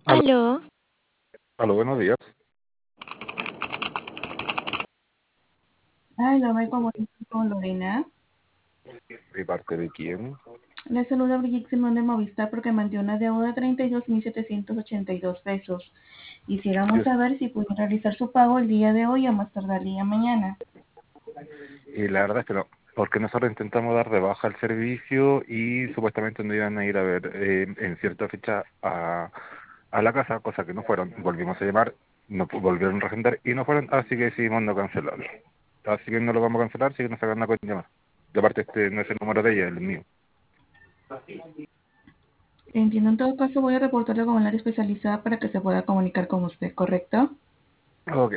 Aló, Aló, aló, buenos días. Hola, me comunico con Lorena. ¿De parte de quién? Le saluda Brigitte Simón de Movistar porque mandé una deuda de 32.782 pesos. Quisiéramos Dios, saber si puede realizar su pago el día de hoy a más tardar el día mañana. y la verdad es que no, porque nosotros intentamos dar de baja el servicio y supuestamente nos iban a ir a ver en cierta fecha a la casa, cosa que no fueron. Volvimos a llamar, no volvieron a regendar y no fueron, así que decidimos no cancelarlo. Así que no lo vamos a cancelar, así que no se hagan nada con llamar. De parte, este no es el número de ella, el mío. Entiendo, en todo caso voy a reportarlo con el área especializada para que se pueda comunicar con usted, ¿correcto? Ok.